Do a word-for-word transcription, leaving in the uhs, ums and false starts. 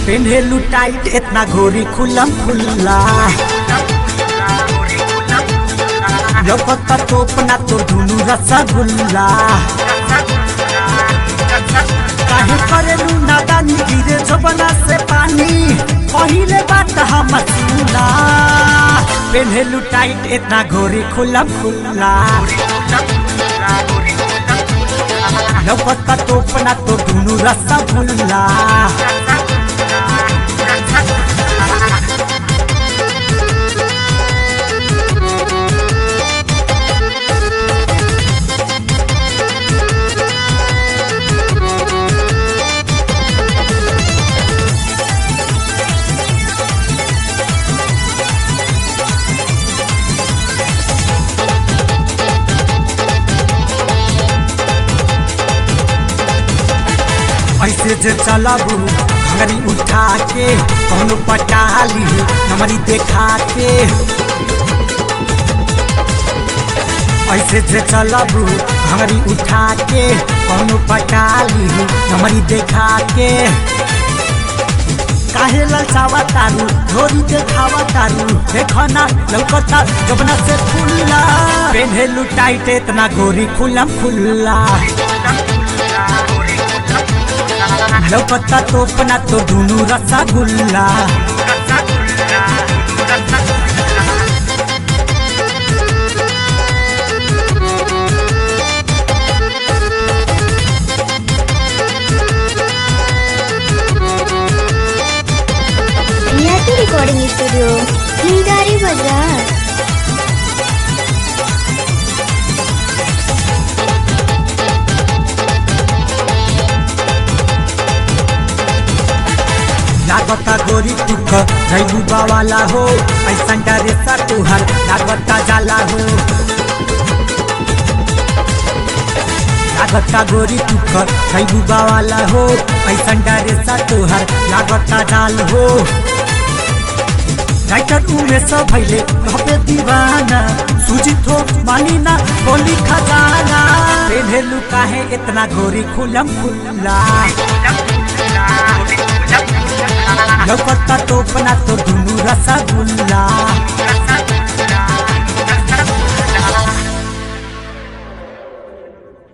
पेन्हेलू टाइट इतना घोरी खुलम खुल्ला लौकता तोपना तो धुनु रसगुल्ला काहे करेलू नादानी गिरे जबना से पानी पहिले बात हम सुना पेन्हेलू टाइट इतना घोरी खुलम खुल्ला लौकता तोपना तो धुनु रसगुल्ला ऐसे जे चलाबू घंगरी उठा के कौनो पटाली हमारी देखा के ऐसे जे चलाबू घंगरी उठा के कौनो पटाली हमारी देखा के काहे ललचावा तारू घोरी देखावा तारू देखना लौकता जबना से खुल्ला पेन्हेलू टाइट इतना घोरी खुलम खुल्ला लौकता तोपना तो धुनु रसगुल्ला रिकॉर्डिंग स्टूडियो लीडारी बाजार। लागता गोरी तुक रैबू बावाला हो ऐसा डरेसा तुहर लागता जाला हो लागता गोरी तुक रैबू बावाला हो ऐसा डरेसा तुहर लागता जाल हो राइटर उमे सब भैले कहबे दीवाना सुजित हो मानी ना बोली खजाना पेन्हेलू काहे इतना घोरी खुलम खुल्ला लौकता तोपना तो धुनु रसगुल्ला।